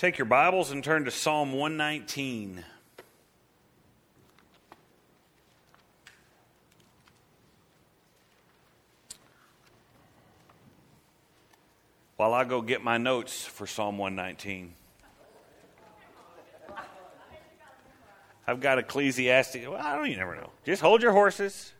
Take your Bibles and turn to Psalm 119. While I go get my notes for Psalm 119. I've got Ecclesiastes. Well, you never know. Just hold your horses.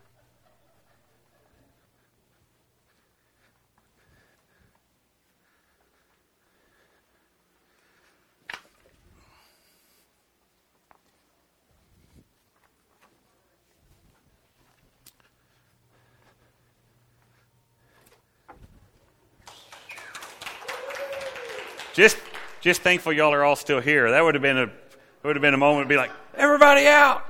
Just thankful y'all are all still here. That would have been a moment to be like, everybody out.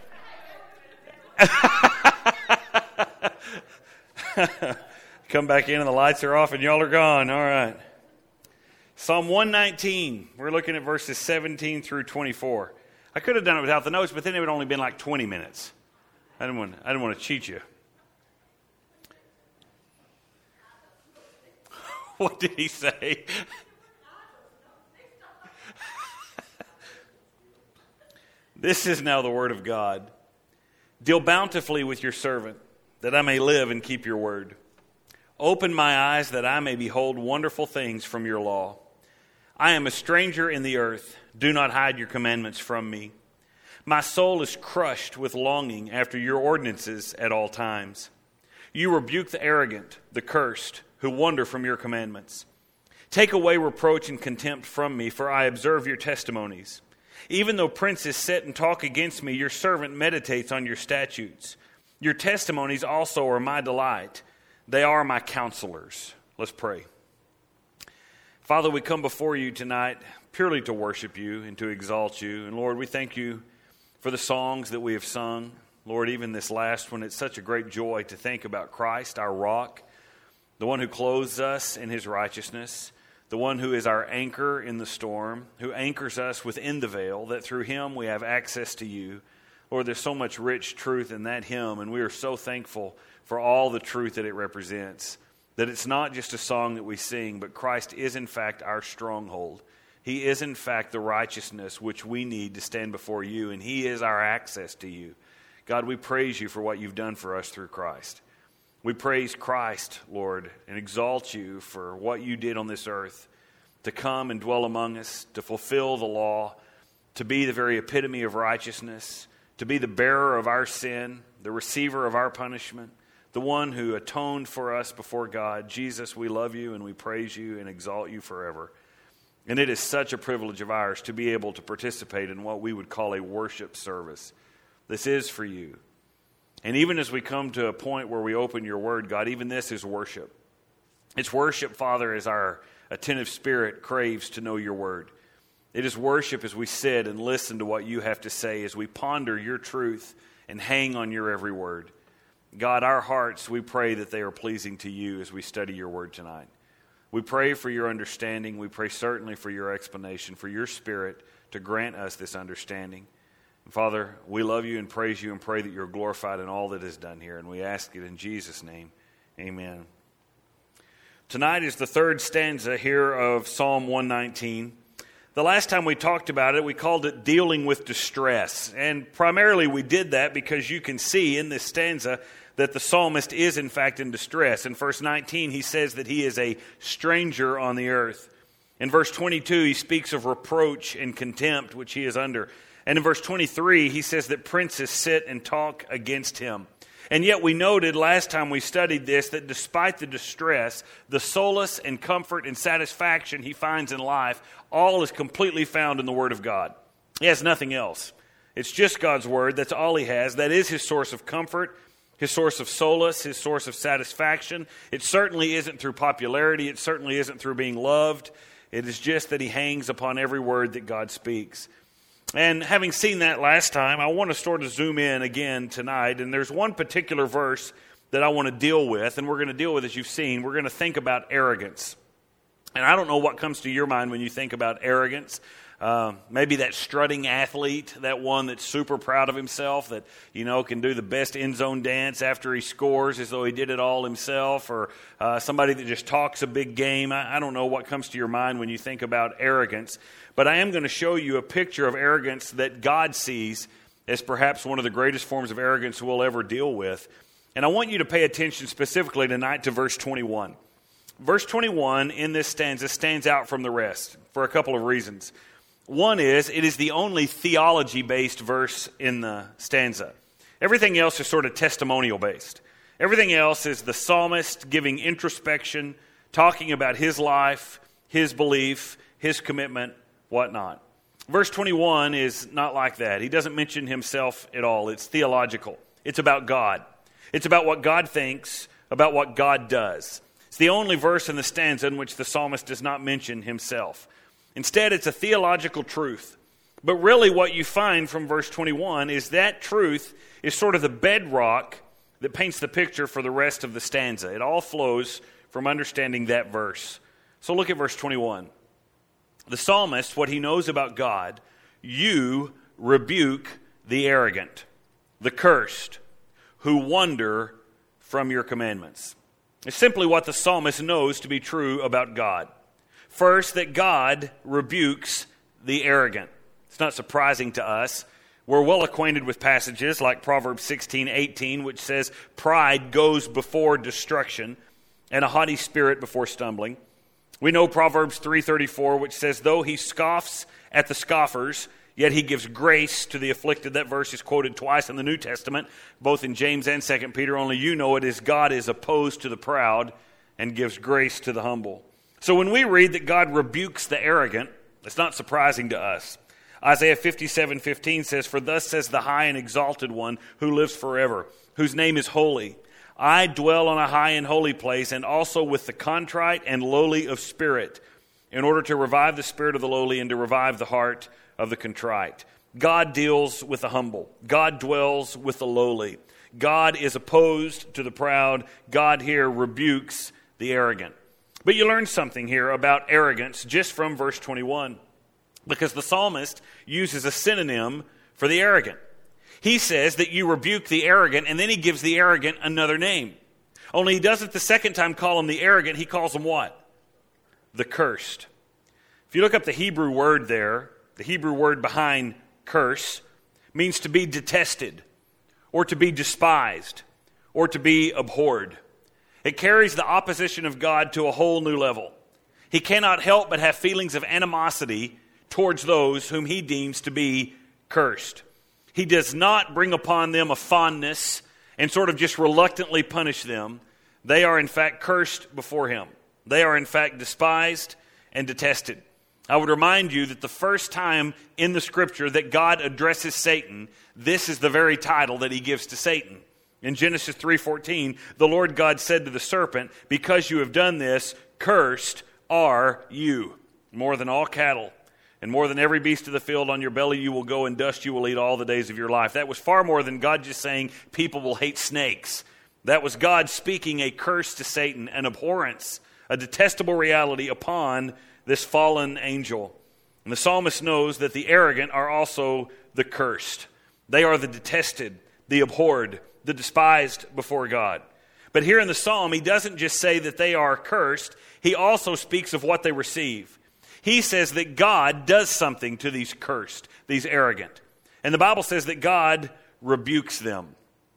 Come back in and the lights are off and y'all are gone. All right. Psalm 119. We're looking at verses 17 through 24. I could have done it without the notes, but then it would have only been like 20 minutes. I didn't want to cheat you. What did he say? This is now the word of God. Deal bountifully with your servant, that I may live and keep your word. Open my eyes that I may behold wonderful things from your law. I am a stranger in the earth. Do not hide your commandments from me. My soul is crushed with longing after your ordinances at all times. You rebuke the arrogant, the cursed, who wander from your commandments. Take away reproach and contempt from me, for I observe your testimonies. Even though princes sit and talk against me, your servant meditates on your statutes. Your testimonies also are my delight. They are my counselors. Let's pray. Father, we come before you tonight purely to worship you and to exalt you. And Lord, we thank you for the songs that we have sung. Lord, even this last one, it's such a great joy to think about Christ, our rock, the one who clothes us in his righteousness, the one who is our anchor in the storm, who anchors us within the veil, that through him we have access to you. Lord, there's so much rich truth in that hymn, and we are so thankful for all the truth that it represents, that it's not just a song that we sing, but Christ is in fact our stronghold. He is in fact the righteousness which we need to stand before you, and he is our access to you. God, we praise you for what you've done for us through Christ. We praise Christ, Lord, and exalt you for what you did on this earth, to come and dwell among us, to fulfill the law, to be the very epitome of righteousness, to be the bearer of our sin, the receiver of our punishment, the one who atoned for us before God. Jesus, we love you and we praise you and exalt you forever. And it is such a privilege of ours to be able to participate in what we would call a worship service. This is for you. And even as we come to a point where we open your word, God, even this is worship. It's worship, Father, as our attentive spirit craves to know your word. It is worship as we sit and listen to what you have to say, as we ponder your truth and hang on your every word. God, our hearts, we pray that they are pleasing to you as we study your word tonight. We pray for your understanding. We pray certainly for your explanation, for your spirit to grant us this understanding. Father, we love you and praise you and pray that you're glorified in all that is done here. And we ask it in Jesus' name. Amen. Tonight is the third stanza here of Psalm 119. The last time we talked about it, we called it dealing with distress. And primarily we did that because you can see in this stanza that the psalmist is in fact in distress. In verse 19, he says that he is a stranger on the earth. In verse 22, he speaks of reproach and contempt which he is under. And in verse 23, he says that princes sit and talk against him. And yet we noted last time we studied this that despite the distress, the solace and comfort and satisfaction he finds in life, all is completely found in the Word of God. He has nothing else. It's just God's Word. That's all he has. That is his source of comfort, his source of solace, his source of satisfaction. It certainly isn't through popularity. It certainly isn't through being loved. It is just that he hangs upon every word that God speaks. And having seen that last time, I want to sort of zoom in again tonight. And there's one particular verse that I want to deal with, and we're going to deal with, as you've seen, we're going to think about arrogance. And I don't know what comes to your mind when you think about arrogance. Maybe that strutting athlete, that one that's super proud of himself, that, can do the best end zone dance after he scores as though he did it all himself, or somebody that just talks a big game. I don't know what comes to your mind when you think about arrogance, but I am going to show you a picture of arrogance that God sees as perhaps one of the greatest forms of arrogance we'll ever deal with. And I want you to pay attention specifically tonight to verse 21. Verse 21 in this stanza stands out from the rest for a couple of reasons. One is, it is the only theology-based verse in the stanza. Everything else is sort of testimonial-based. Everything else is the psalmist giving introspection, talking about his life, his belief, his commitment, whatnot. Verse 21 is not like that. He doesn't mention himself at all. It's theological. It's about God. It's about what God thinks, about what God does. It's the only verse in the stanza in which the psalmist does not mention himself. Instead, it's a theological truth. But really what you find from verse 21 is that truth is sort of the bedrock that paints the picture for the rest of the stanza. It all flows from understanding that verse. So look at verse 21. The psalmist, what he knows about God, you rebuke the arrogant, the cursed, who wander from your commandments. It's simply what the psalmist knows to be true about God. First, that God rebukes the arrogant. It's not surprising to us. We're well acquainted with passages like Proverbs 16:18, which says, pride goes before destruction, and a haughty spirit before stumbling. We know Proverbs 3:34, which says, though he scoffs at the scoffers, yet he gives grace to the afflicted. That verse is quoted twice in the New Testament, both in James and 2 Peter. Only you know it is God is opposed to the proud and gives grace to the humble. So when we read that God rebukes the arrogant, it's not surprising to us. Isaiah 57:15 says, for thus says the high and exalted one who lives forever, whose name is holy. I dwell on a high and holy place, and also with the contrite and lowly of spirit, in order to revive the spirit of the lowly and to revive the heart of the contrite. God deals with the humble. God dwells with the lowly. God is opposed to the proud. God here rebukes the arrogant. But you learn something here about arrogance just from verse 21, because the psalmist uses a synonym for the arrogant. He says that you rebuke the arrogant, and then he gives the arrogant another name. Only he doesn't the second time call him the arrogant. He calls him what? The cursed. If you look up the Hebrew word there, the Hebrew word behind curse means to be detested, or to be despised, or to be abhorred. It carries the opposition of God to a whole new level. He cannot help but have feelings of animosity towards those whom he deems to be cursed. He does not bring upon them a fondness and sort of just reluctantly punish them. They are in fact cursed before him. They are in fact despised and detested. I would remind you that the first time in the Scripture that God addresses Satan, this is the very title that he gives to Satan. In Genesis 3:14, the Lord God said to the serpent, because you have done this, cursed are you, more than all cattle, and more than every beast of the field. On your belly you will go, and dust you will eat all the days of your life. That was far more than God just saying people will hate snakes. That was God speaking a curse to Satan, an abhorrence, a detestable reality upon this fallen angel. And the psalmist knows that the arrogant are also the cursed. They are the detested, the abhorred, the despised before God. But here in the psalm, he doesn't just say that they are cursed. He also speaks of what they receive. He says that God does something to these cursed, these arrogant. And the Bible says that God rebukes them.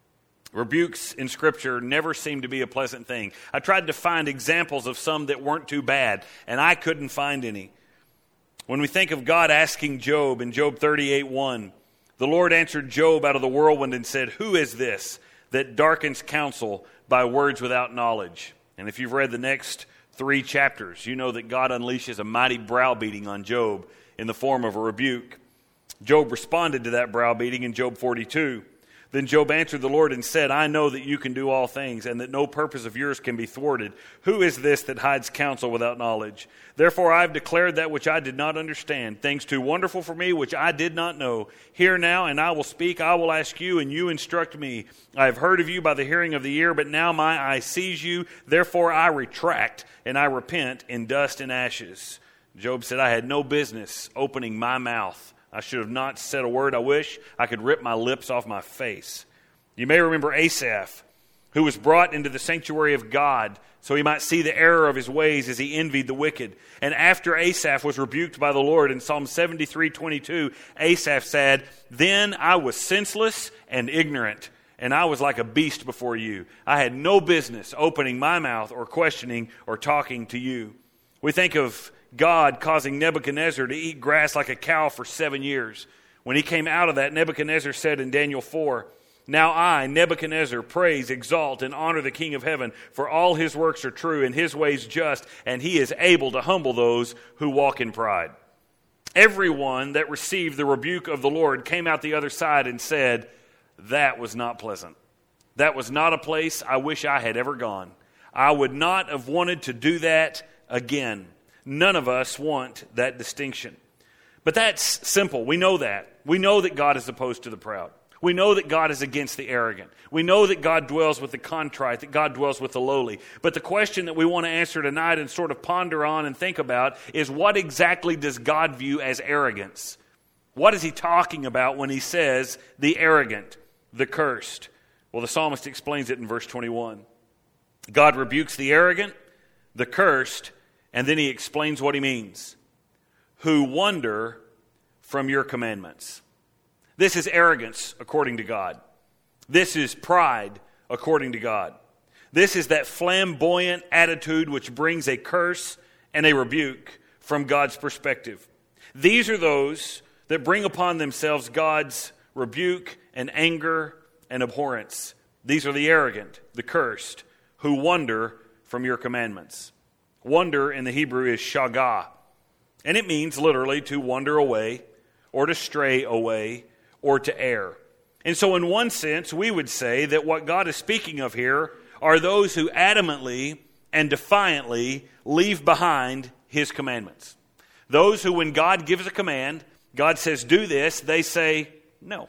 Rebukes in Scripture never seem to be a pleasant thing. I tried to find examples of some that weren't too bad, and I couldn't find any. When we think of God asking Job in Job 38:1, the Lord answered Job out of the whirlwind and said, who is this that darkens counsel by words without knowledge? And if you've read the next 3 chapters, you know that God unleashes a mighty browbeating on Job in the form of a rebuke. Job responded to that browbeating in Job 42. Then Job answered the Lord and said, I know that you can do all things, and that no purpose of yours can be thwarted. Who is this that hides counsel without knowledge? Therefore I have declared that which I did not understand, things too wonderful for me which I did not know. Hear now, and I will speak. I will ask you, and you instruct me. I have heard of you by the hearing of the ear, but now my eye sees you. Therefore I retract, and I repent in dust and ashes. Job said, I had no business opening my mouth. I should have not said a word. I wish I could rip my lips off my face. You may remember Asaph, who was brought into the sanctuary of God so he might see the error of his ways as he envied the wicked. And after Asaph was rebuked by the Lord in Psalm 73:22, Asaph said, Then I was senseless and ignorant, and I was like a beast before you. I had no business opening my mouth or questioning or talking to you. We think of God causing Nebuchadnezzar to eat grass like a cow for 7 years. When he came out of that, Nebuchadnezzar said in Daniel 4, Now I, Nebuchadnezzar, praise, exalt, and honor the King of heaven, for all his works are true, and his ways just, and he is able to humble those who walk in pride. Everyone that received the rebuke of the Lord came out the other side and said, That was not pleasant. That was not a place I wish I had ever gone. I would not have wanted to do that again. None of us want that distinction. But that's simple. We know that. We know that God is opposed to the proud. We know that God is against the arrogant. We know that God dwells with the contrite, that God dwells with the lowly. But the question that we want to answer tonight and sort of ponder on and think about is, what exactly does God view as arrogance? What is he talking about when he says the arrogant, the cursed? Well, the psalmist explains it in verse 21. God rebukes the arrogant, the cursed, and then he explains what he means. Who wander from your commandments. This is arrogance according to God. This is pride according to God. This is that flamboyant attitude which brings a curse and a rebuke from God's perspective. These are those that bring upon themselves God's rebuke and anger and abhorrence. These are the arrogant, the cursed, who wander from your commandments. Wander in the Hebrew is shagah, and it means literally to wander away or to stray away or to err. And so in one sense, we would say that what God is speaking of here are those who adamantly and defiantly leave behind his commandments. Those who, when God gives a command, God says, do this, they say, no.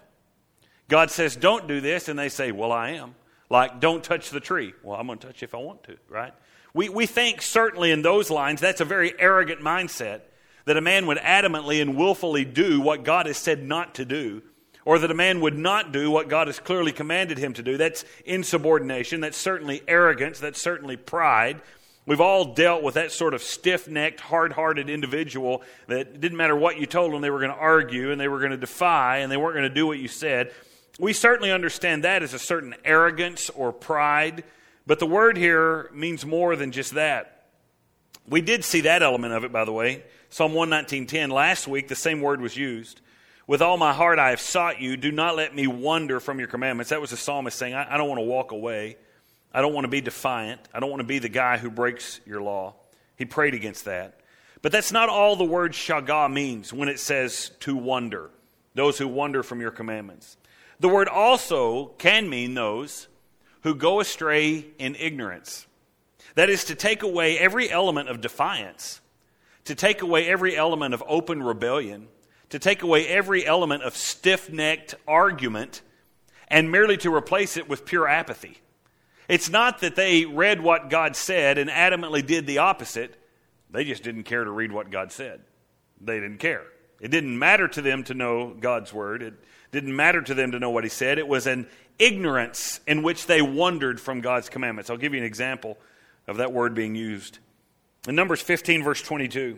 God says, don't do this, and they say, well, I am. Like, don't touch the tree. Well, I'm going to touch it if I want to, right? We think certainly in those lines, that's a very arrogant mindset, that a man would adamantly and willfully do what God has said not to do, or that a man would not do what God has clearly commanded him to do. That's insubordination. That's certainly arrogance. That's certainly pride. We've all dealt with that sort of stiff-necked, hard-hearted individual that didn't matter what you told them, they were going to argue and they were going to defy and they weren't going to do what you said. We certainly understand that as a certain arrogance or pride, but the word here means more than just that. We did see that element of it, by the way. Psalm 119:10, last week the same word was used. With all my heart I have sought you. Do not let me wander from your commandments. That was the psalmist saying, I don't want to walk away. I don't want to be defiant. I don't want to be the guy who breaks your law. He prayed against that. But that's not all the word shagah means when it says to wander. Those who wander from your commandments. The word also can mean those who go astray in ignorance. That is to take away every element of defiance, to take away every element of open rebellion, to take away every element of stiff-necked argument, and merely to replace it with pure apathy. It's not that they read what God said and adamantly did the opposite. They just didn't care to read what God said. They didn't care. It didn't matter to them to know God's word. It didn't matter to them to know what he said. It was an ignorance in which they wandered from God's commandments. I'll give you an example of that word being used. In Numbers 15, verse 22,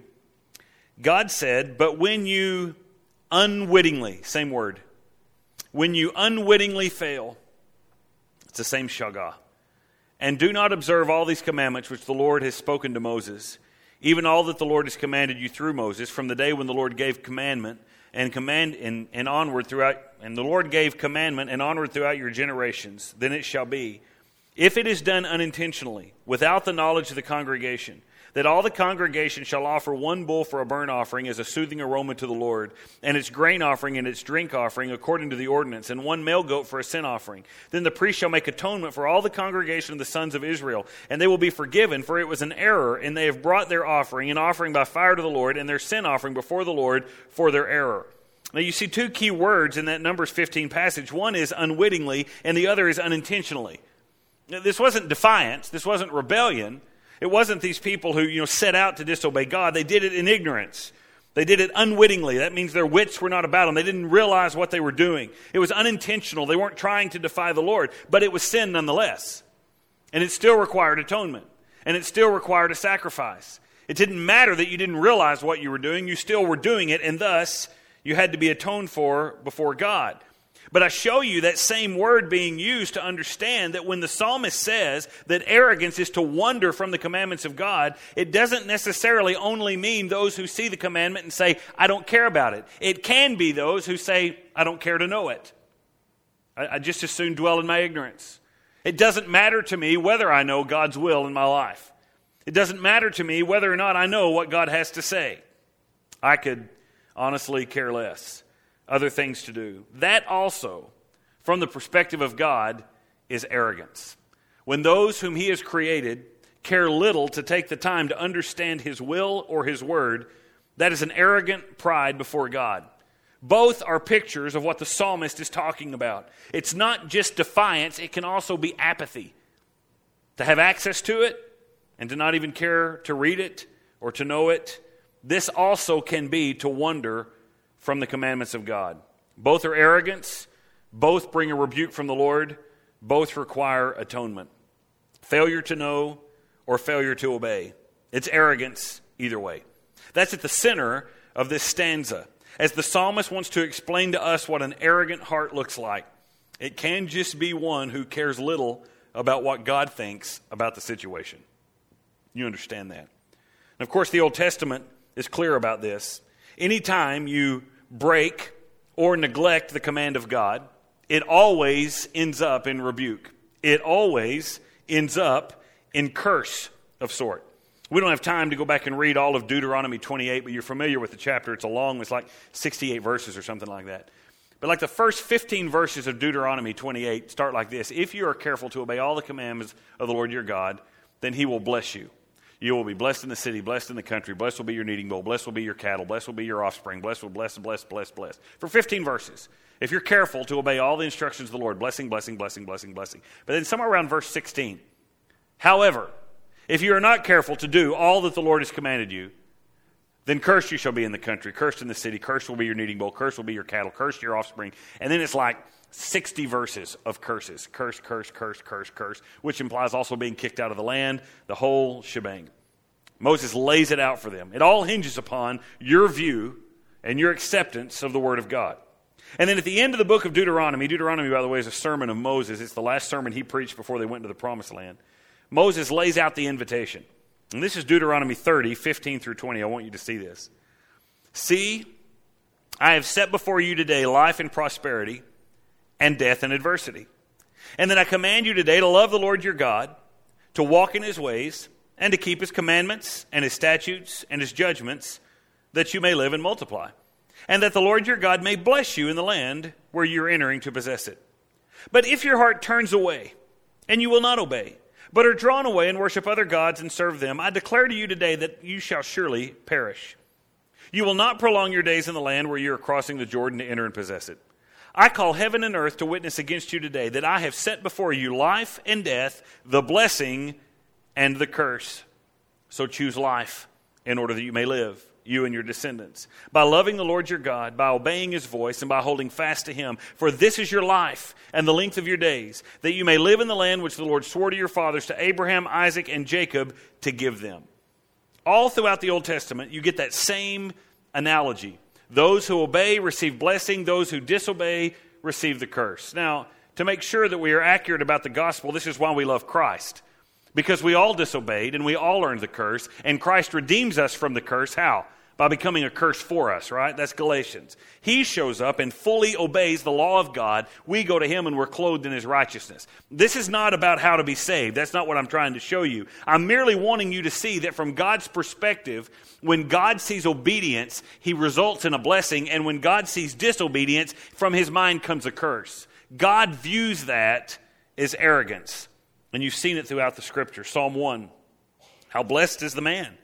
God said, but when you unwittingly, same word, when you unwittingly fail, it's the same shagah, and do not observe all these commandments which the Lord has spoken to Moses, even all that the Lord has commanded you through Moses, from the day when the Lord gave commandment and onward throughout your generations, then it shall be, if it is done unintentionally, without the knowledge of the congregation, that all the congregation shall offer one bull for a burnt offering as a soothing aroma to the Lord, and its grain offering and its drink offering according to the ordinance, and one male goat for a sin offering. Then the priest shall make atonement for all the congregation of the sons of Israel, and they will be forgiven, for it was an error, and they have brought their offering, an offering by fire to the Lord, and their sin offering before the Lord for their error. Now you see two key words in that Numbers 15 passage. One is unwittingly, and the other is unintentionally. Now, this wasn't defiance. This wasn't rebellion. It wasn't these people who, set out to disobey God. They did it in ignorance. They did it unwittingly. That means their wits were not about them. They didn't realize what they were doing. It was unintentional. They weren't trying to defy the Lord, but it was sin nonetheless. And it still required atonement. And it still required a sacrifice. It didn't matter that you didn't realize what you were doing. You still were doing it, and thus you had to be atoned for before God. But I show you that same word being used to understand that when the psalmist says that arrogance is to wander from the commandments of God, it doesn't necessarily only mean those who see the commandment and say, I don't care about it. It can be those who say, I don't care to know it. I just as soon dwell in my ignorance. It doesn't matter to me whether I know God's will in my life. It doesn't matter to me whether or not I know what God has to say. I could honestly care less. Other things to do. That also, from the perspective of God, is arrogance. When those whom He has created care little to take the time to understand His will or His word, that is an arrogant pride before God. Both are pictures of what the psalmist is talking about. It's not just defiance, it can also be apathy. To have access to it and to not even care to read it or to know it, this also can be to wander from the commandments of God. Both are arrogance. Both bring a rebuke from the Lord. Both require atonement. Failure to know or failure to obey. It's arrogance either way. That's at the center of this stanza. As the psalmist wants to explain to us what an arrogant heart looks like, it can just be one who cares little about what God thinks about the situation. You understand that. And of course, the Old Testament is clear about this. Anytime you break or neglect the command of God, it always ends up in rebuke. It always ends up in curse of sort. We don't have time to go back and read all of Deuteronomy 28, but you're familiar with the chapter. It's it's like 68 verses or something like that. But like the first 15 verses of Deuteronomy 28 start like this. If you are careful to obey all the commandments of the Lord your God, then He will bless you. You will be blessed in the city, blessed in the country, blessed will be your kneading bowl, blessed will be your cattle, blessed will be your offspring, blessed. For 15 verses. If you're careful to obey all the instructions of the Lord, blessing. But then somewhere around verse 16, however, if you are not careful to do all that the Lord has commanded you, then cursed you shall be in the country, cursed in the city, cursed will be your kneading bowl, cursed will be your cattle, cursed your offspring. And then it's like 60 verses of curses. Curse, which implies also being kicked out of the land, the whole shebang. Moses lays it out for them. It all hinges upon your view and your acceptance of the Word of God. And then at the end of the book of Deuteronomy, by the way, is a sermon of Moses. It's the last sermon he preached before they went to the Promised Land. Moses lays out the invitation. And this is Deuteronomy 30, 15 through 20. I want you to see this. See, I have set before you today life and prosperity, and death and adversity. And then I command you today to love the Lord your God, to walk in His ways, and to keep His commandments and His statutes and His judgments, that you may live and multiply, and that the Lord your God may bless you in the land where you are entering to possess it. But if your heart turns away, and you will not obey, but are drawn away and worship other gods and serve them, I declare to you today that you shall surely perish. You will not prolong your days in the land where you are crossing the Jordan to enter and possess it. I call heaven and earth to witness against you today that I have set before you life and death, the blessing and the curse. So choose life in order that you may live, you and your descendants, by loving the Lord your God, by obeying His voice, and by holding fast to Him. For this is your life and the length of your days, that you may live in the land which the Lord swore to your fathers, to Abraham, Isaac, and Jacob, to give them. All throughout the Old Testament, you get that same analogy. Those who obey receive blessing. Those who disobey receive the curse. Now, to make sure that we are accurate about the gospel, this is why we love Christ. Because we all disobeyed and we all earned the curse. And Christ redeems us from the curse. How? By becoming a curse for us, right? That's Galatians. He shows up and fully obeys the law of God. We go to Him and we're clothed in His righteousness. This is not about how to be saved. That's not what I'm trying to show you. I'm merely wanting you to see that from God's perspective, when God sees obedience, He results in a blessing. And when God sees disobedience, from His mind comes a curse. God views that as arrogance. And you've seen it throughout the Scripture. Psalm 1. How blessed is the man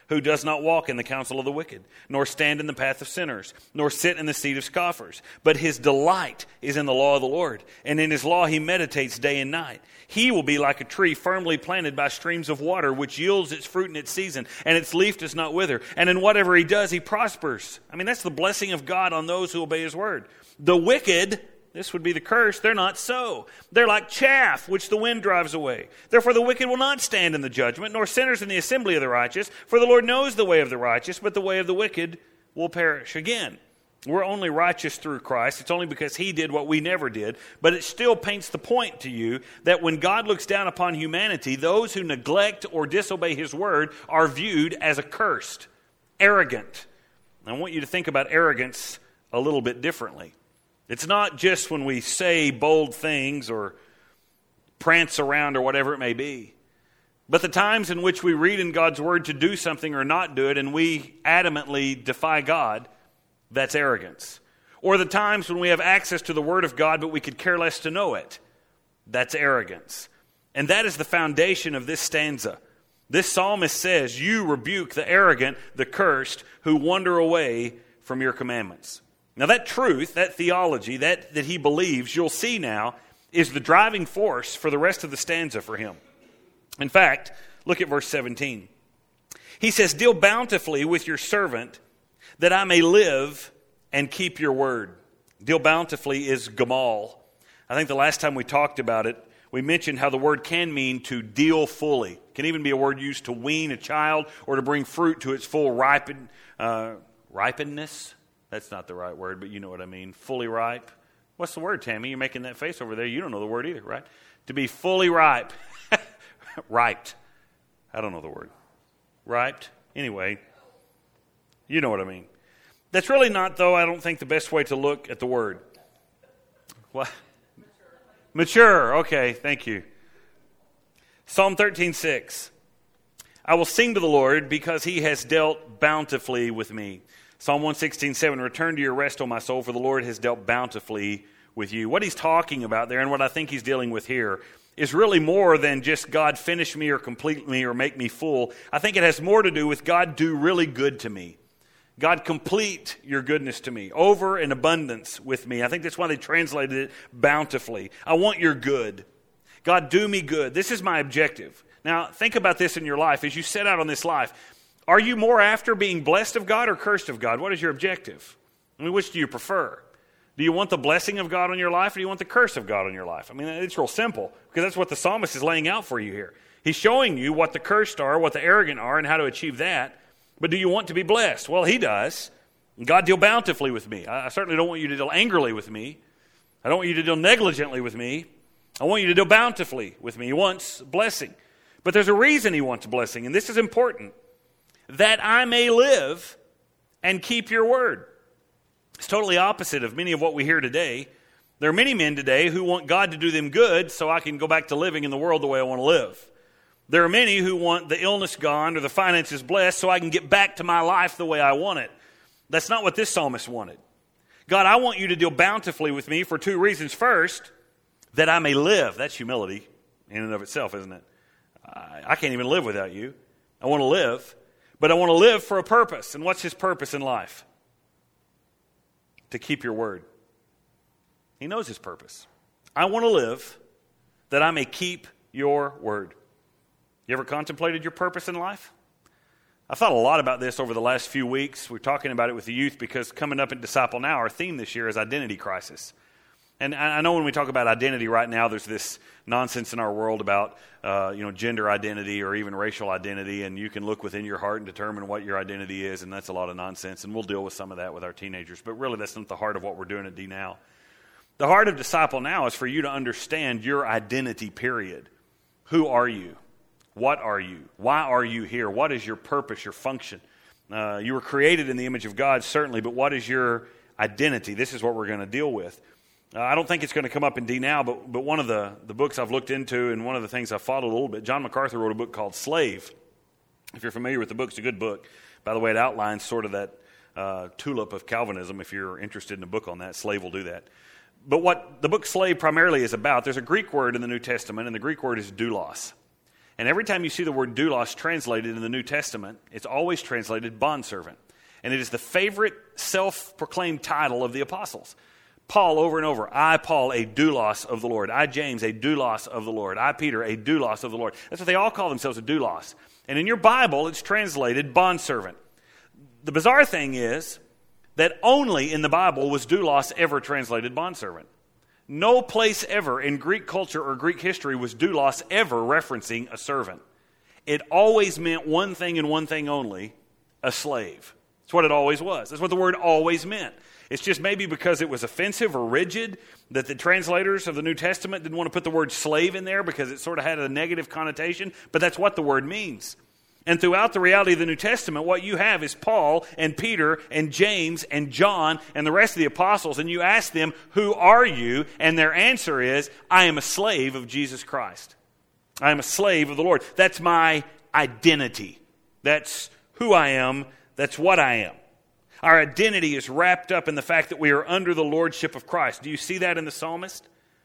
who does not walk in the counsel of the wicked, nor stand in the path of sinners, nor sit in the seat of scoffers. But his delight is in the law of the Lord, and in his law he meditates day and night. He will be like a tree firmly planted by streams of water, which yields its fruit in its season, and its leaf does not wither. And in whatever he does, he prospers. I mean, that's the blessing of God on those who obey his word. The wicked, this would be the curse, they're not so. They're like chaff, which the wind drives away. Therefore the wicked will not stand in the judgment, nor sinners in the assembly of the righteous. For the Lord knows the way of the righteous, but the way of the wicked will perish. Again, we're only righteous through Christ. It's only because he did what we never did. But it still paints the point to you that when God looks down upon humanity, those who neglect or disobey his word are viewed as accursed, arrogant. I want you to think about arrogance a little bit differently. It's not just when we say bold things or prance around or whatever it may be. But the times in which we read in God's word to do something or not do it and we adamantly defy God, that's arrogance. Or the times when we have access to the word of God but we could care less to know it, that's arrogance. And that is the foundation of this stanza. This psalmist says, you rebuke the arrogant, the cursed, who wander away from your commandments. Now that truth, that theology, that he believes, you'll see now, is the driving force for the rest of the stanza for him. In fact, look at verse 17. He says, deal bountifully with your servant, that I may live and keep your word. Deal bountifully is gamal. I think the last time we talked about it, we mentioned how the word can mean to deal fully. It can even be a word used to wean a child or to bring fruit to its full ripenness. That's not the right word, but you know what I mean. Fully ripe. What's the word, Tammy? You're making that face over there. You don't know the word either, right? To be fully ripe. Riped. I don't know the word. Riped. Anyway, you know what I mean. That's really not, though, I don't think the best way to look at the word. What? Mature. Okay, thank you. Psalm 13:6. I will sing to the Lord because he has dealt bountifully with me. Psalm 116:7, return to your rest, O my soul, for the Lord has dealt bountifully with you. What he's talking about there and what I think he's dealing with here is really more than just God finish me or complete me or make me full. I think it has more to do with God do really good to me. God complete your goodness to me, over in abundance with me. I think that's why they translated it bountifully. I want your good. God, do me good. This is my objective. Now, think about this in your life. As you set out on this life, are you more after being blessed of God or cursed of God? What is your objective? I mean, which do you prefer? Do you want the blessing of God on your life or do you want the curse of God on your life? I mean, it's real simple because that's what the psalmist is laying out for you here. He's showing you what the cursed are, what the arrogant are, and how to achieve that. But do you want to be blessed? Well, he does. God, deal bountifully with me. I certainly don't want you to deal angrily with me. I don't want you to deal negligently with me. I want you to deal bountifully with me. He wants blessing. But there's a reason he wants blessing, and this is important. That I may live and keep your word. It's totally opposite of many of what we hear today. There are many men today who want God to do them good so I can go back to living in the world the way I want to live. There are many who want the illness gone or the finances blessed so I can get back to my life the way I want it. That's not what this psalmist wanted. God, I want you to deal bountifully with me for two reasons. First, that I may live. That's humility in and of itself, isn't it? I can't even live without you. I want to live. But I want to live for a purpose. And what's his purpose in life? To keep your word. He knows his purpose. I want to live that I may keep your word. You ever contemplated your purpose in life? I've thought a lot about this over the last few weeks. We're talking about it with the youth because coming up in Disciple Now, our theme this year is identity crisis. And I know when we talk about identity right now, there's this nonsense in our world about gender identity or even racial identity, and you can look within your heart and determine what your identity is, and that's a lot of nonsense, and we'll deal with some of that with our teenagers. But really, that's not the heart of what we're doing at D Now. The heart of Disciple Now is for you to understand your identity, period. Who are you? What are you? Why are you here? What is your purpose, your function? You were created in the image of God, certainly, but what is your identity? This is what we're going to deal with. I don't think it's going to come up in D Now, but one of the books I've looked into and one of the things I've followed a little bit, John MacArthur wrote a book called Slave. If you're familiar with the book, it's a good book. By the way, it outlines sort of that tulip of Calvinism. If you're interested in a book on that, Slave will do that. But what the book Slave primarily is about, there's a Greek word in the New Testament, and the Greek word is doulos. And every time you see the word doulos translated in the New Testament, it's always translated bondservant. And it is the favorite self-proclaimed title of the apostles. Paul, over and over, I, Paul, a doulos of the Lord. I, James, a doulos of the Lord. I, Peter, a doulos of the Lord. That's what they all call themselves, a doulos. And in your Bible, it's translated bondservant. The bizarre thing is that only in the Bible was doulos ever translated bondservant. No place ever in Greek culture or Greek history was doulos ever referencing a servant. It always meant one thing and one thing only, a slave. That's what it always was. That's what the word always meant. It's just maybe because it was offensive or rigid that the translators of the New Testament didn't want to put the word slave in there because it sort of had a negative connotation, but that's what the word means. And throughout the reality of the New Testament, what you have is Paul and Peter and James and John and the rest of the apostles, and you ask them, who are you? And their answer is, I am a slave of Jesus Christ. I am a slave of the Lord. That's my identity. That's who I am. That's what I am. Our identity is wrapped up in the fact that we are under the lordship of Christ. Do you see that in the psalmist?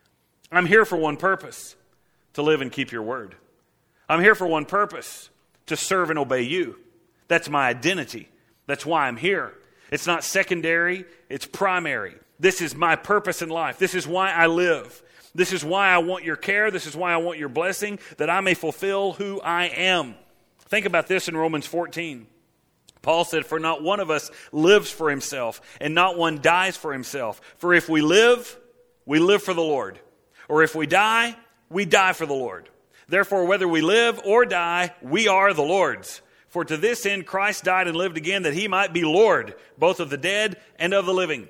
I'm here for one purpose, to live and keep your word. I'm here for one purpose, to serve and obey you. That's my identity. That's why I'm here. It's not secondary, it's primary. This is my purpose in life. This is why I live. This is why I want your care. This is why I want your blessing, that I may fulfill who I am. Think about this in Romans 14. Paul said, for not one of us lives for himself, and not one dies for himself. For if we live for the Lord. Or if we die for the Lord. Therefore, whether we live or die, we are the Lord's. For to this end Christ died and lived again, that he might be Lord, both of the dead and of the living.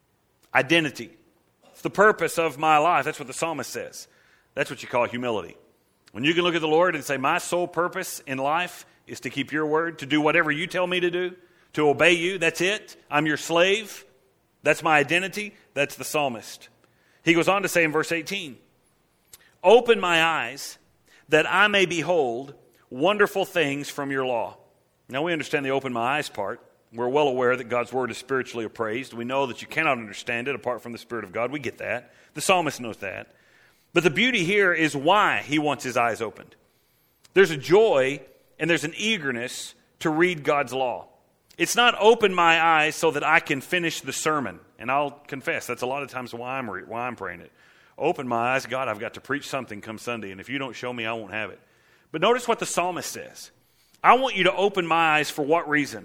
Identity. It's the purpose of my life. That's what the psalmist says. That's what you call humility. When you can look at the Lord and say, my sole purpose in life is to keep your word, to do whatever you tell me to do, to obey you. That's it. I'm your slave. That's my identity. That's the psalmist. He goes on to say in verse 18, open my eyes that I may behold wonderful things from your law. Now we understand the open my eyes part. We're well aware that God's word is spiritually appraised. We know that you cannot understand it apart from the Spirit of God. We get that. The psalmist knows that. But the beauty here is why he wants his eyes opened. There's a joy and there's an eagerness to read God's law. It's not open my eyes so that I can finish the sermon. And I'll confess, that's a lot of times why I'm praying it. Open my eyes, God, I've got to preach something come Sunday, and if you don't show me, I won't have it. But notice what the psalmist says. I want you to open my eyes for what reason?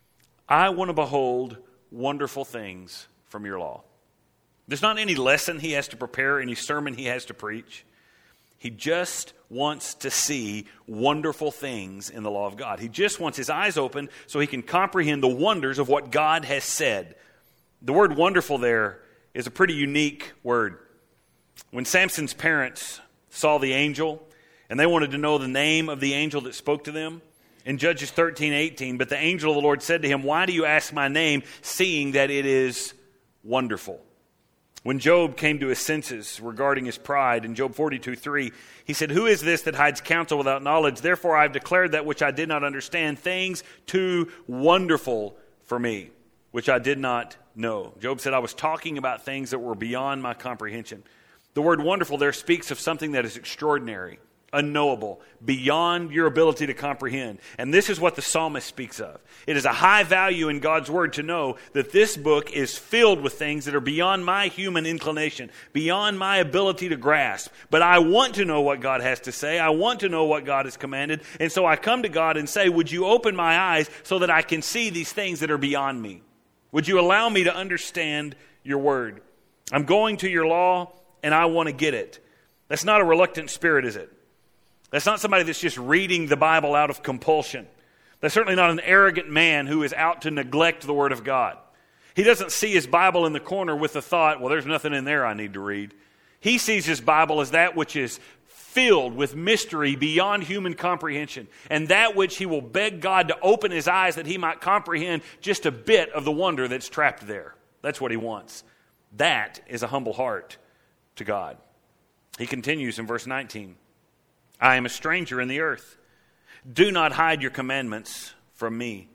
I want to behold wonderful things from your law. There's not any lesson he has to prepare, any sermon he has to preach. He just wants to see wonderful things in the law of God. He just wants his eyes open so he can comprehend the wonders of what God has said. The word wonderful there is a pretty unique word. When Samson's parents saw the angel and they wanted to know the name of the angel that spoke to them, in Judges 13:18, but the angel of the Lord said to him, why do you ask my name, seeing that it is wonderful? When Job came to his senses regarding his pride, in Job 42:3, he said, who is this that hides counsel without knowledge? Therefore I have declared that which I did not understand, things too wonderful for me, which I did not know. Job said, I was talking about things that were beyond my comprehension. The word wonderful there speaks of something that is extraordinary, unknowable, beyond your ability to comprehend. And this is what the psalmist speaks of. It is a high value in God's word to know that this book is filled with things that are beyond my human inclination, beyond my ability to grasp. But I want to know what God has to say. I want to know what God has commanded. And so I come to God and say, would you open my eyes so that I can see these things that are beyond me? Would you allow me to understand your word? I'm going to your law and I want to get it. That's not a reluctant spirit, is it? That's not somebody that's just reading the Bible out of compulsion. That's certainly not an arrogant man who is out to neglect the Word of God. He doesn't see his Bible in the corner with the thought, well, there's nothing in there I need to read. He sees his Bible as that which is filled with mystery beyond human comprehension, and that which he will beg God to open his eyes that he might comprehend just a bit of the wonder that's trapped there. That's what he wants. That is a humble heart to God. He continues in verse 19. I am a stranger in the earth. Do not hide your commandments from me.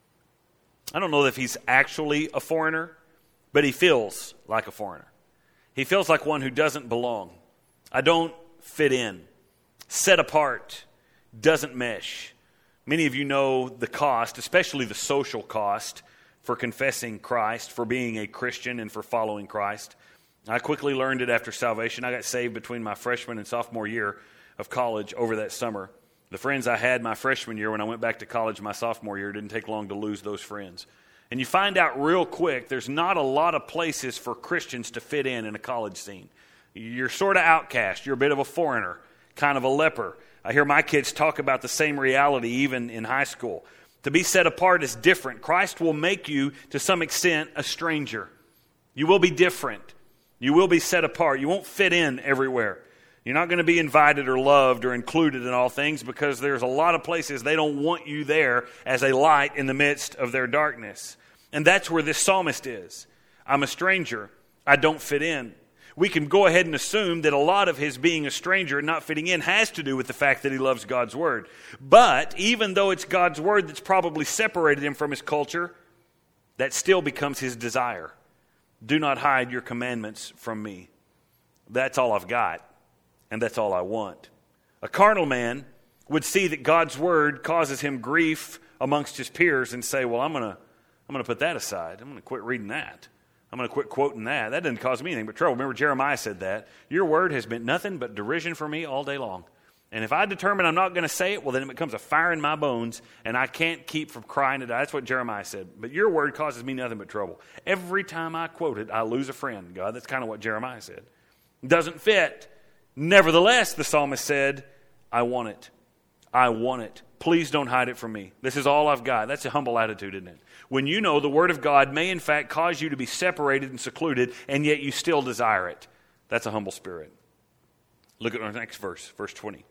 I don't know if he's actually a foreigner, but he feels like a foreigner. He feels like one who doesn't belong. I don't fit in. Set apart. doesn't mesh. Many of you know the cost, especially the social cost, for confessing Christ, for being a Christian, and for following Christ. I quickly learned it after salvation. I got saved between my freshman and sophomore year of college over that summer. The friends I had my freshman year, when I went back to college my sophomore year, didn't take long to lose those friends. And you find out real quick there's not a lot of places for Christians to fit in a college scene. You're sort of outcast. You're a bit of a foreigner, kind of a leper. I hear my kids talk about the same reality even in high school. To be set apart is different. Christ will make you, to some extent, a stranger. You will be different. You will be set apart. You won't fit in everywhere. You're not going to be invited or loved or included in all things because there's a lot of places they don't want you there as a light in the midst of their darkness. And that's where this psalmist is. I'm a stranger. I don't fit in. We can go ahead and assume that a lot of his being a stranger and not fitting in has to do with the fact that he loves God's word. But even though it's God's word that's probably separated him from his culture, that still becomes his desire. Do not hide your commandments from me. That's all I've got, and that's all I want. A carnal man would see that God's word causes him grief amongst his peers and say, well, I'm going to put that aside. I'm going to quit reading that. I'm going to quit quoting that. That doesn't cause me anything but trouble. Remember, Jeremiah said that. Your word has been nothing but derision for me all day long. And if I determine I'm not going to say it, well, then it becomes a fire in my bones, and I can't keep from crying it out. That's what Jeremiah said. But your word causes me nothing but trouble. Every time I quote it, I lose a friend, God. That's kind of what Jeremiah said. Doesn't fit. Nevertheless, the psalmist said, I want it. I want it. Please don't hide it from me. This is all I've got. That's a humble attitude, isn't it? When you know the word of God may in fact cause you to be separated and secluded, and yet you still desire it. That's a humble spirit. Look at our next verse, verse 20.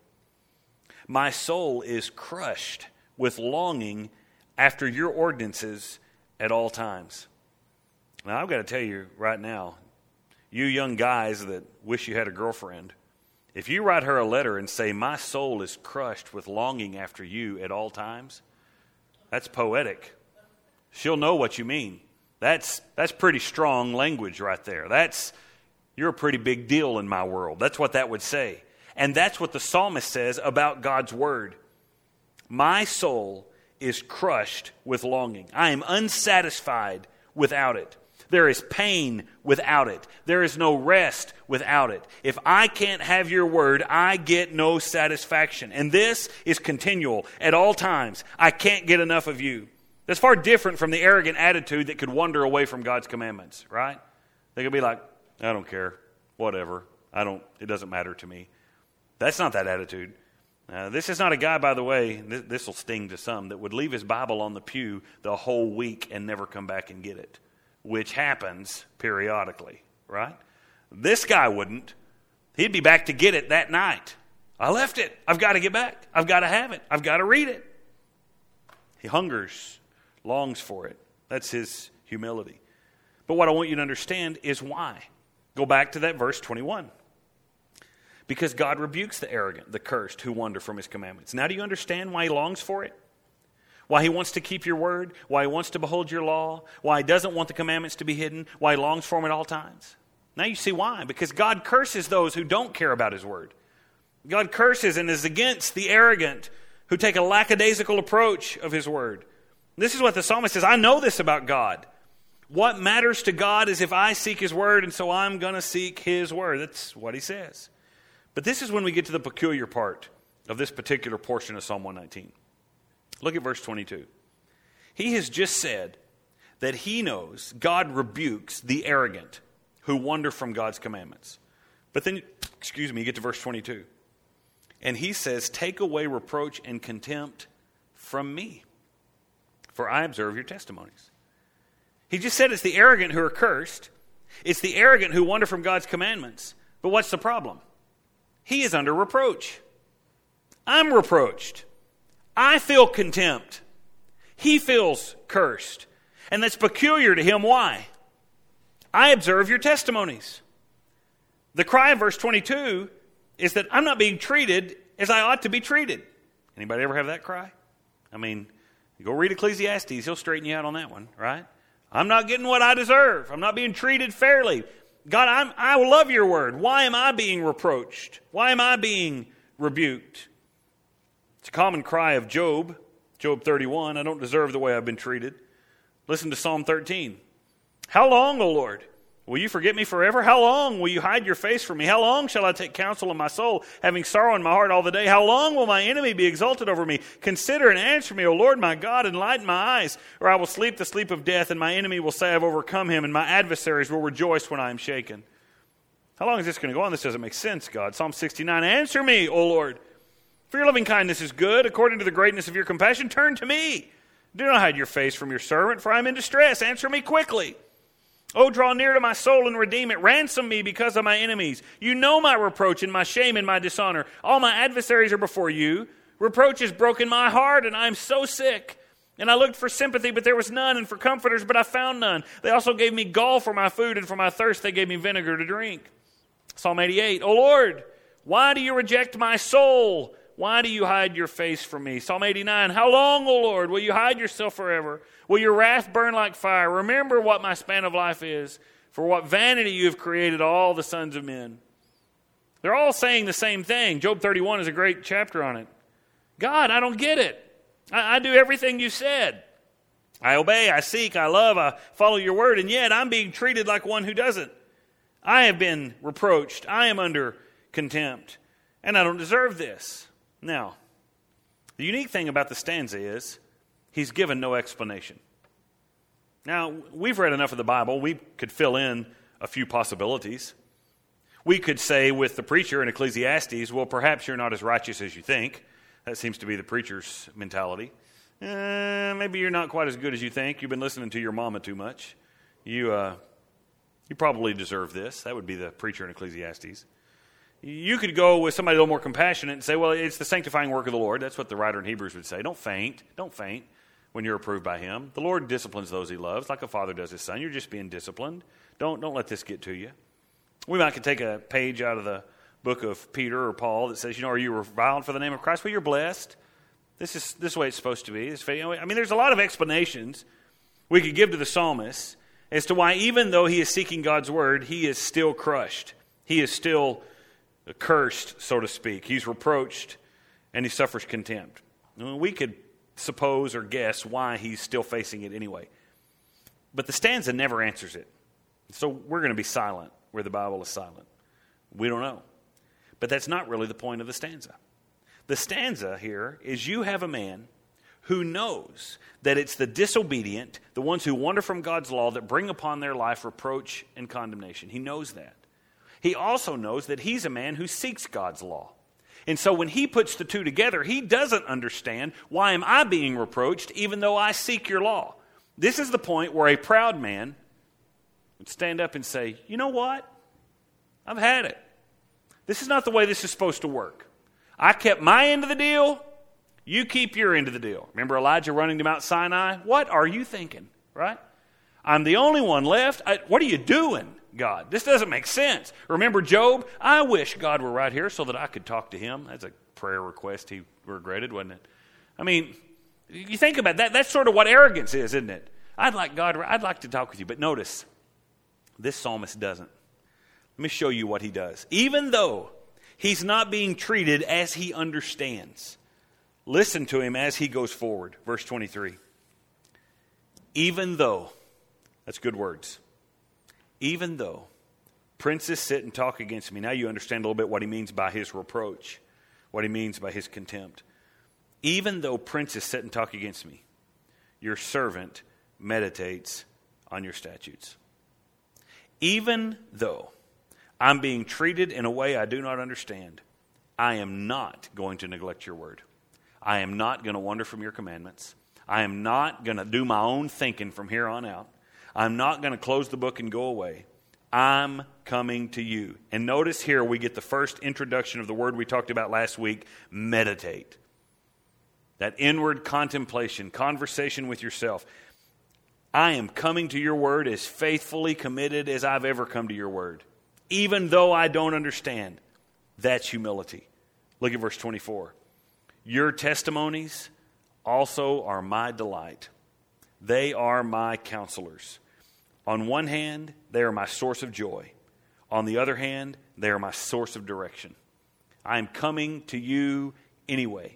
My soul is crushed with longing after your ordinances at all times. Now, I've got to tell you right now, you young guys that wish you had a girlfriend, if you write her a letter and say, my soul is crushed with longing after you at all times, that's poetic. She'll know what you mean. That's pretty strong language right there. You're a pretty big deal in my world. That's what that would say. And that's what the psalmist says about God's word. My soul is crushed with longing. I am unsatisfied without it. There is pain without it. There is no rest without it. If I can't have your word, I get no satisfaction. And this is continual at all times. I can't get enough of you. That's far different from the arrogant attitude that could wander away from God's commandments, right? They could be like, I don't care, whatever. It doesn't matter to me. That's not that attitude. This is not a guy, by the way, this will sting to some, that would leave his Bible on the pew the whole week and never come back and get it, which happens periodically, right? This guy wouldn't. He'd be back to get it that night. I left it. I've got to get back. I've got to have it. I've got to read it. He hungers, longs for it. That's his humility. But what I want you to understand is why. Go back to that verse 21. Because God rebukes the arrogant, the cursed, who wander from his commandments. Now do you understand why he longs for it? Why he wants to keep your word? Why he wants to behold your law? Why he doesn't want the commandments to be hidden? Why he longs for them at all times? Now you see why. Because God curses those who don't care about his word. God curses and is against the arrogant who take a lackadaisical approach of his word. This is what the psalmist says. I know this about God. What matters to God is if I seek his word, and so I'm going to seek his word. That's what he says. But this is when we get to the peculiar part of this particular portion of Psalm 119. Look at verse 22. He has just said that he knows God rebukes the arrogant who wander from God's commandments. But then, you get to verse 22. And he says, take away reproach and contempt from me, for I observe your testimonies. He just said it's the arrogant who are cursed. It's the arrogant who wander from God's commandments. But what's the problem? He is under reproach. I'm reproached. I feel contempt. He feels cursed. And that's peculiar to him. Why? I observe your testimonies. The cry in verse 22 is that I'm not being treated as I ought to be treated. Anybody ever have that cry? I mean, go read Ecclesiastes. He'll straighten you out on that one, right? I'm not getting what I deserve. I'm not being treated fairly. God, I love your word. Why am I being reproached? Why am I being rebuked? It's a common cry of Job, Job 31, I don't deserve the way I've been treated. Listen to Psalm 13. How long, O Lord, will you forget me forever? How long will you hide your face from me? How long shall I take counsel in my soul, having sorrow in my heart all the day? How long will my enemy be exalted over me? Consider and answer me, O Lord my God, enlighten my eyes, or I will sleep the sleep of death, and my enemy will say I've overcome him, and my adversaries will rejoice when I am shaken. How long is this going to go on? This doesn't make sense, God. Psalm 69, answer me, O Lord. For your loving kindness is good. According to the greatness of your compassion, turn to me. Do not hide your face from your servant, for I am in distress. Answer me quickly. Oh, draw near to my soul and redeem it. Ransom me because of my enemies. You know my reproach and my shame and my dishonor. All my adversaries are before you. Reproach has broken my heart, and I am so sick. And I looked for sympathy, but there was none, and for comforters, but I found none. They also gave me gall for my food, and for my thirst they gave me vinegar to drink. Psalm 88, O Lord, why do you reject my soul? Why do you hide your face from me? Psalm 89, how long, O Lord, will you hide yourself forever? Will your wrath burn like fire? Remember what my span of life is, for what vanity you have created all the sons of men. They're all saying the same thing. Job 31 is a great chapter on it. God, I don't get it. I do everything you said. I obey, I seek, I love, I follow your word, and yet I'm being treated like one who doesn't. I have been reproached. I am under contempt, and I don't deserve this. Now, the unique thing about the stanza is he's given no explanation. Now, we've read enough of the Bible. We could fill in a few possibilities. We could say with the preacher in Ecclesiastes, well, perhaps you're not as righteous as you think. That seems to be the preacher's mentality. Maybe you're not quite as good as you think. You've been listening to your mama too much. You probably deserve this. That would be the preacher in Ecclesiastes. You could go with somebody a little more compassionate and say, well, it's the sanctifying work of the Lord. That's what the writer in Hebrews would say. Don't faint when you're approved by him. The Lord disciplines those he loves like a father does his son. You're just being disciplined. Don't let this get to you. We might could take a page out of the book of Peter or Paul that says, are you reviled for the name of Christ? Well, you're blessed. This is this way it's supposed to be. There's a lot of explanations we could give to the psalmist as to why even though he is seeking God's word, he is still crushed. He is still cursed, so to speak. He's reproached, and he suffers contempt. We could suppose or guess why he's still facing it anyway. But the stanza never answers it. So we're going to be silent where the Bible is silent. We don't know. But that's not really the point of the stanza. The stanza here is you have a man who knows that it's the disobedient, the ones who wander from God's law, that bring upon their life reproach and condemnation. He knows that. He also knows that he's a man who seeks God's law. And so when he puts the two together, he doesn't understand, why am I being reproached even though I seek your law? This is the point where a proud man would stand up and say, you know what? I've had it. This is not the way this is supposed to work. I kept my end of the deal. You keep your end of the deal. Remember Elijah running to Mount Sinai? What are you thinking? Right? I'm the only one left. What are you doing, God? This doesn't make sense. Remember Job? I wish God were right here so that I could talk to him. That's a prayer request he regretted, wasn't it? You think about that. That's sort of what arrogance is, isn't it? I'd like to talk with you. But notice, this psalmist doesn't. Let me show you what he does. Even though he's not being treated as he understands, listen to him as he goes forward. Verse 23. Even though, that's good words. Even though princes sit and talk against me. Now you understand a little bit what he means by his reproach, what he means by his contempt. Even though princes sit and talk against me, your servant meditates on your statutes. Even though I'm being treated in a way I do not understand, I am not going to neglect your word. I am not going to wander from your commandments. I am not going to do my own thinking from here on out. I'm not going to close the book and go away. I'm coming to you. And notice here we get the first introduction of the word we talked about last week, meditate. That inward contemplation, conversation with yourself. I am coming to your word as faithfully committed as I've ever come to your word. Even though I don't understand. That's humility. Look at verse 24. Your testimonies also are my delight. They are my counselors. On one hand, they are my source of joy. On the other hand, they are my source of direction. I am coming to you anyway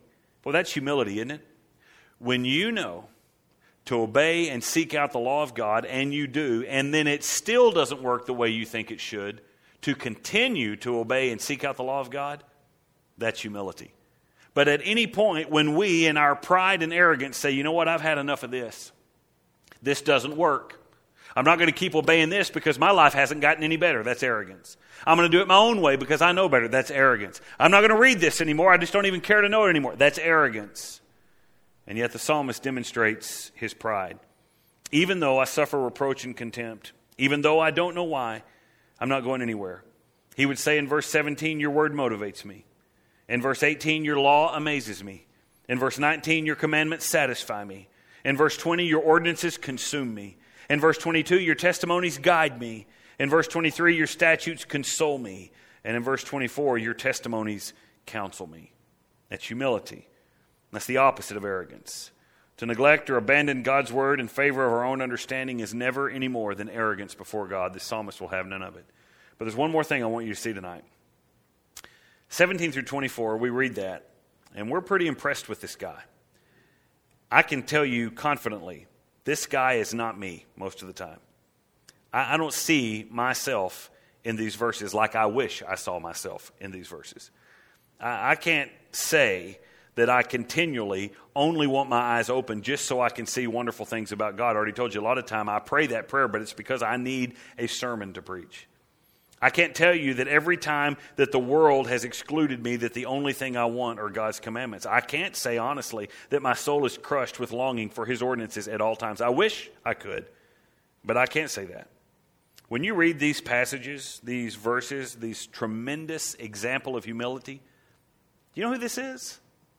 Well, that's humility, isn't it? When you know to obey and seek out the law of God, and you do, and then it still doesn't work the way you think it should, to continue to obey and seek out the law of God, that's humility. But at any point when we, in our pride and arrogance, say, you know what, I've had enough of this. This doesn't work. I'm not going to keep obeying this because my life hasn't gotten any better. That's arrogance. I'm going to do it my own way because I know better. That's arrogance. I'm not going to read this anymore. I just don't even care to know it anymore. That's arrogance. And yet the psalmist demonstrates his pride. Even though I suffer reproach and contempt, even though I don't know why, I'm not going anywhere. He would say in verse 17, your word motivates me. In verse 18, your law amazes me. In verse 19, your commandments satisfy me. In verse 20, your ordinances consume me. In verse 22, your testimonies guide me. In verse 23, your statutes console me. And in verse 24, your testimonies counsel me. That's humility. That's the opposite of arrogance. To neglect or abandon God's word in favor of our own understanding is never any more than arrogance before God. The psalmist will have none of it. But there's one more thing I want you to see tonight. 17 through 24, we read that, and we're pretty impressed with this guy. I can tell you confidently, this guy is not me most of the time. I don't see myself in these verses like I wish I saw myself in these verses. I can't say that I continually only want my eyes open just so I can see wonderful things about God. I already told you a lot of time I pray that prayer, but it's because I need a sermon to preach. I can't tell you that every time that the world has excluded me that the only thing I want are God's commandments. I can't say honestly that my soul is crushed with longing for His ordinances at all times. I wish I could, but I can't say that. When you read these passages, these verses, these tremendous example of humility, you know who this is?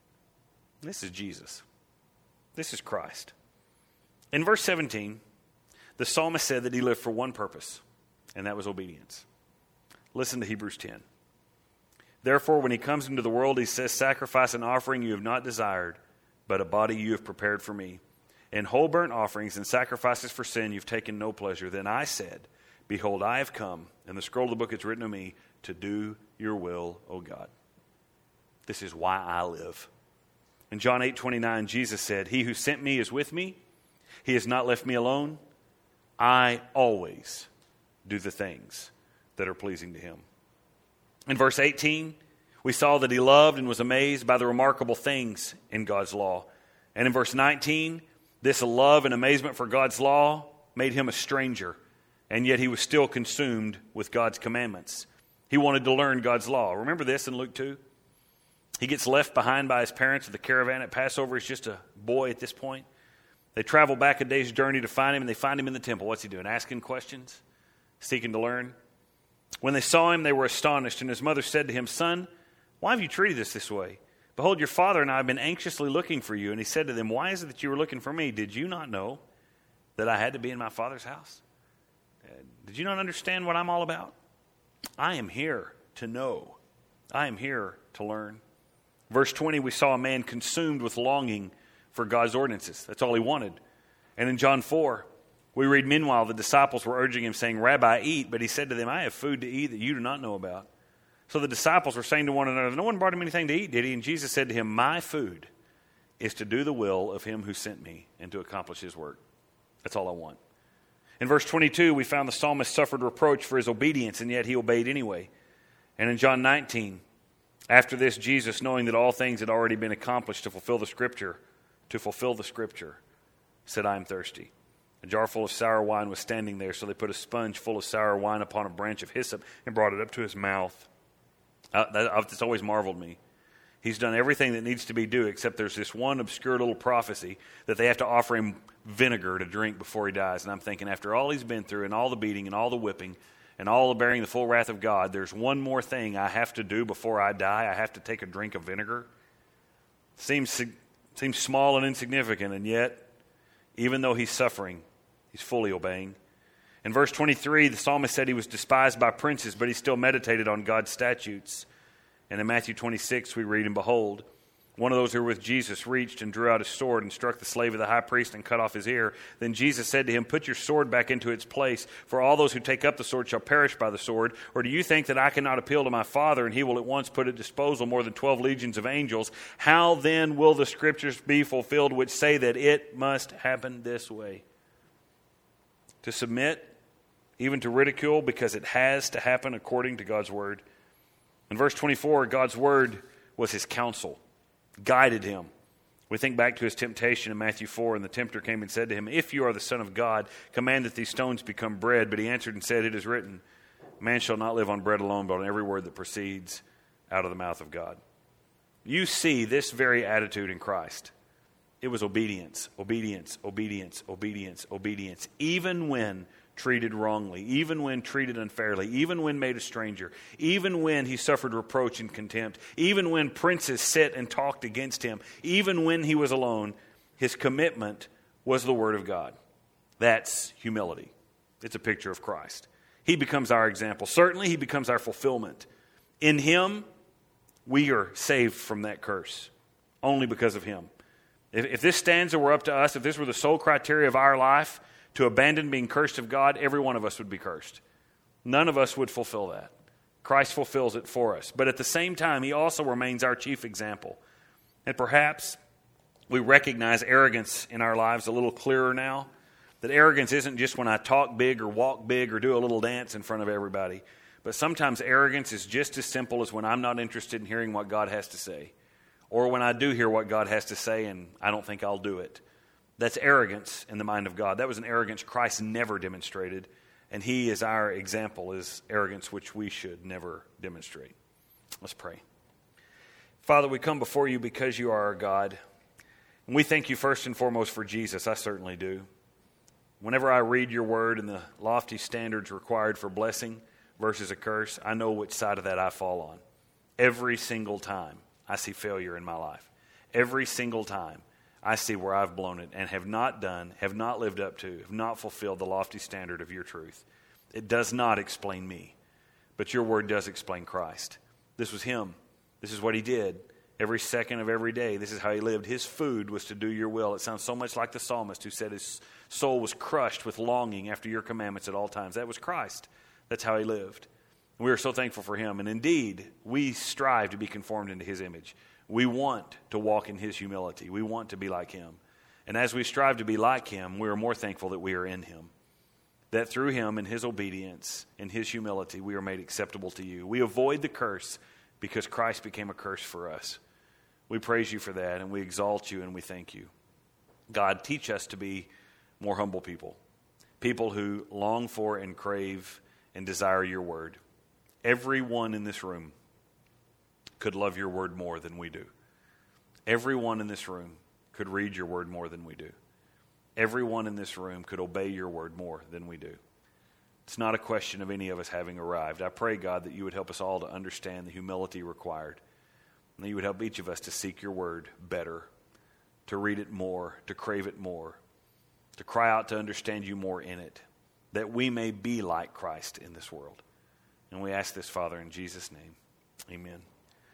This is Jesus. This is Christ. In verse 17, the psalmist said that he lived for one purpose, and that was obedience. Listen to Hebrews 10. Therefore, when he comes into the world, he says, sacrifice and offering you have not desired, but a body you have prepared for me. In whole burnt offerings and sacrifices for sin you've taken no pleasure. Then I said, behold, I have come, and the scroll of the book is written of me, to do your will, O God. This is why I live. In John 8:29, Jesus said, he who sent me is with me. He has not left me alone. I always do the things that are pleasing to him. In verse 18, we saw that he loved and was amazed by the remarkable things in God's law. And in verse 19, this love and amazement for God's law made him a stranger, and yet he was still consumed with God's commandments. He wanted to learn God's law. Remember this in Luke 2? He gets left behind by his parents at the caravan at Passover. He's just a boy at this point. They travel back a day's journey to find him, and they find him in the temple. What's he doing? Asking questions? Seeking to learn? When they saw him, they were astonished, and his mother said to him, son, why have you treated us this way? Behold, your father and I have been anxiously looking for you. And he said to them, why is it that you were looking for me? Did you not know that I had to be in my father's house? Did you not understand what I'm all about? I am here to know. I am here to learn. Verse 20, we saw a man consumed with longing for God's ordinances. That's all he wanted. And in John 4, we read, meanwhile, the disciples were urging him, saying, Rabbi, eat. But he said to them, I have food to eat that you do not know about. So the disciples were saying to one another, no one brought him anything to eat, did he? And Jesus said to him, my food is to do the will of him who sent me and to accomplish his work. That's all I want. In verse 22, we found the psalmist suffered reproach for his obedience, and yet he obeyed anyway. And in John 19, after this, Jesus, knowing that all things had already been accomplished to fulfill the Scripture, said, I am thirsty. A jar full of sour wine was standing there, so they put a sponge full of sour wine upon a branch of hyssop and brought it up to his mouth. That's always marveled me. He's done everything that needs to be done, except there's this one obscure little prophecy that they have to offer him vinegar to drink before he dies. And I'm thinking, after all he's been through and all the beating and all the whipping and all the bearing the full wrath of God, there's one more thing I have to do before I die. I have to take a drink of vinegar. Seems small and insignificant, and yet, even though he's suffering, he's fully obeying. In verse 23, the psalmist said he was despised by princes, but he still meditated on God's statutes. And in Matthew 26, we read, and behold, One of those who were with Jesus reached and drew out his sword and struck the slave of the high priest and cut off his ear. Then Jesus said to him, "Put your sword back into its place, for all those who take up the sword shall perish by the sword. Or do you think that I cannot appeal to my Father, and he will at once put at disposal more than 12 legions of angels? How then will the Scriptures be fulfilled which say that it must happen this way?" To submit, even to ridicule, because it has to happen according to God's word. In verse 24, God's word was his counsel, guided him. We think back to his temptation in Matthew 4, and the tempter came and said to him, "If you are the Son of God, command that these stones become bread." But he answered and said, "It is written, man shall not live on bread alone, but on every word that proceeds out of the mouth of God." You see this very attitude in Christ. It was obedience, obedience, obedience, obedience, obedience, even when treated wrongly, even when treated unfairly, even when made a stranger, even when he suffered reproach and contempt, even when princes sit and talked against him, even when he was alone, his commitment was the word of God. That's humility. It's a picture of Christ. He becomes our example. Certainly, he becomes our fulfillment. In him, we are saved from that curse, only because of him. If this stanza were up to us, if this were the sole criteria of our life, to abandon being cursed of God, every one of us would be cursed. None of us would fulfill that. Christ fulfills it for us. But at the same time, he also remains our chief example. And perhaps we recognize arrogance in our lives a little clearer now. That arrogance isn't just when I talk big or walk big or do a little dance in front of everybody. But sometimes arrogance is just as simple as when I'm not interested in hearing what God has to say. Or when I do hear what God has to say and I don't think I'll do it. That's arrogance in the mind of God. That was an arrogance Christ never demonstrated. And he is our example, is arrogance which we should never demonstrate. Let's pray. Father, we come before you because you are our God. And we thank you first and foremost for Jesus. I certainly do. Whenever I read your word and the lofty standards required for blessing versus a curse, I know which side of that I fall on. Every single time I see failure in my life. Every single time I see where I've blown it and have not done, have not lived up to, have not fulfilled the lofty standard of your truth. It does not explain me, but your word does explain Christ. This was him. This is what he did every second of every day. This is how he lived. His food was to do your will. It sounds so much like the psalmist who said his soul was crushed with longing after your commandments at all times. That was Christ. That's how he lived. We are so thankful for him. And indeed, we strive to be conformed into his image. We want to walk in his humility. We want to be like him. And as we strive to be like him, we are more thankful that we are in him. That through him and his obedience and his humility, we are made acceptable to you. We avoid the curse because Christ became a curse for us. We praise you for that, and we exalt you, and we thank you. God, teach us to be more humble people. People who long for and crave and desire your word. Everyone in this room could love your word more than we do. Everyone in this room could read your word more than we do. Everyone in this room could obey your word more than we do. It's not a question of any of us having arrived. I pray, God, that you would help us all to understand the humility required. And that you would help each of us to seek your word better, to read it more, to crave it more, to cry out to understand you more in it, that we may be like Christ in this world. And we ask this, Father, in Jesus' name. Amen.